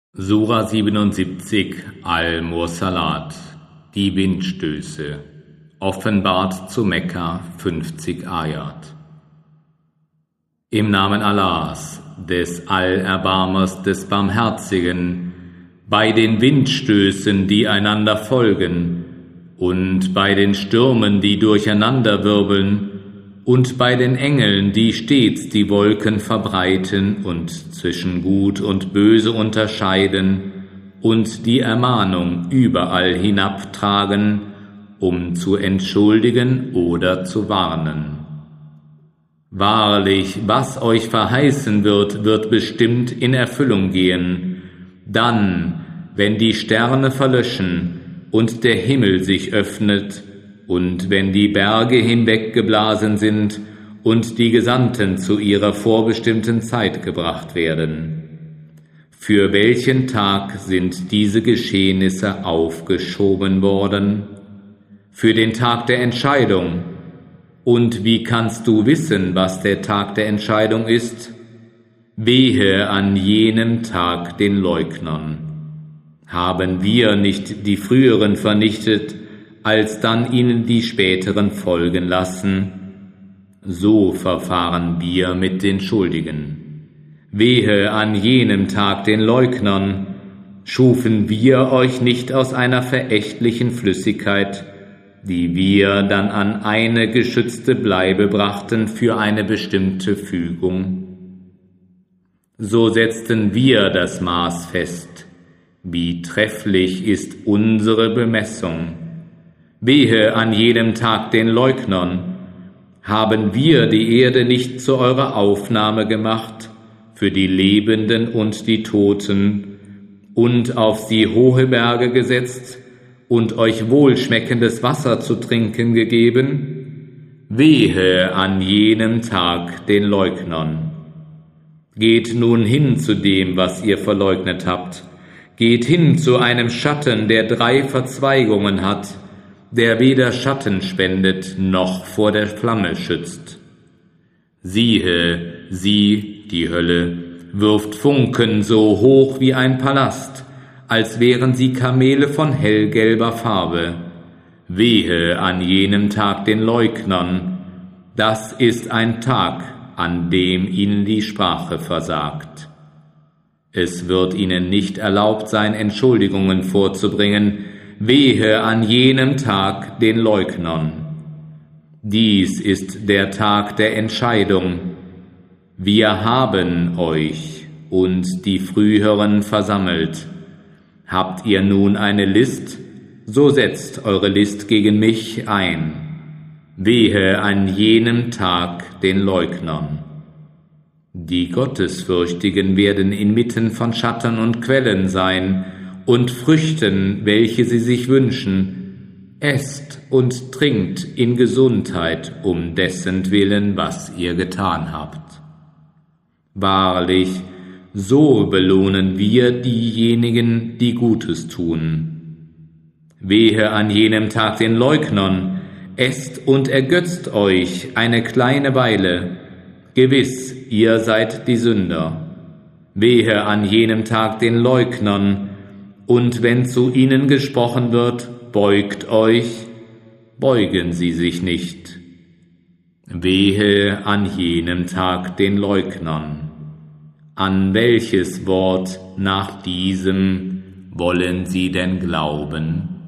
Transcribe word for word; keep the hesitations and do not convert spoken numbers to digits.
Sura siebenundsiebzig Al-Mursalat, die Windstöße, offenbart zu Mekka fünfzig Ayat. Im Namen Allahs, des Allerbarmers, des Barmherzigen, bei den Windstößen, die einander folgen, und bei den Stürmen, die durcheinanderwirbeln, und bei den Engeln, die stets die Wolken verbreiten und zwischen Gut und Böse unterscheiden und die Ermahnung überall hinabtragen, um zu entschuldigen oder zu warnen. Wahrlich, was euch verheißen wird, wird bestimmt in Erfüllung gehen. Dann, wenn die Sterne verlöschen und der Himmel sich öffnet, und wenn die Berge hinweggeblasen sind und die Gesandten zu ihrer vorbestimmten Zeit gebracht werden. Für welchen Tag sind diese Geschehnisse aufgeschoben worden? Für den Tag der Entscheidung. Und wie kannst du wissen, was der Tag der Entscheidung ist? Wehe an jenem Tag den Leugnern. Haben wir nicht die früheren vernichtet, als dann ihnen die späteren folgen lassen? So verfahren wir mit den Schuldigen. Wehe an jenem Tag den Leugnern. Schufen wir euch nicht aus einer verächtlichen Flüssigkeit, die wir dann an eine geschützte Bleibe brachten für eine bestimmte Fügung? So setzten wir das Maß fest. Wie trefflich ist unsere Bemessung. Wehe an jedem Tag den Leugnern. Haben wir die Erde nicht zu eurer Aufnahme gemacht, für die Lebenden und die Toten, und auf sie hohe Berge gesetzt und euch wohlschmeckendes Wasser zu trinken gegeben? Wehe an jenem Tag den Leugnern. Geht nun hin zu dem, was ihr verleugnet habt. Geht hin zu einem Schatten, der drei Verzweigungen hat, der weder Schatten spendet noch vor der Flamme schützt. Siehe, sie, die Hölle, wirft Funken so hoch wie ein Palast, als wären sie Kamele von hellgelber Farbe. Wehe an jenem Tag den Leugnern. Das ist ein Tag, an dem ihnen die Sprache versagt. Es wird ihnen nicht erlaubt sein, Entschuldigungen vorzubringen. Wehe an jenem Tag den Leugnern. Dies ist der Tag der Entscheidung. Wir haben euch und die Früheren versammelt. Habt ihr nun eine List, so setzt eure List gegen mich ein. Wehe an jenem Tag den Leugnern. Die Gottesfürchtigen werden inmitten von Schatten und Quellen sein, und Früchten, welche sie sich wünschen. Esst und trinkt in Gesundheit um dessen Willen, was ihr getan habt. Wahrlich, so belohnen wir diejenigen, die Gutes tun. Wehe an jenem Tag den Leugnern. Esst und ergötzt euch eine kleine Weile. Gewiss, ihr seid die Sünder. Wehe an jenem Tag den Leugnern. Und wenn zu ihnen gesprochen wird, beugt euch, beugen sie sich nicht. Wehe an jenem Tag den Leugnern. An welches Wort nach diesem wollen sie denn glauben?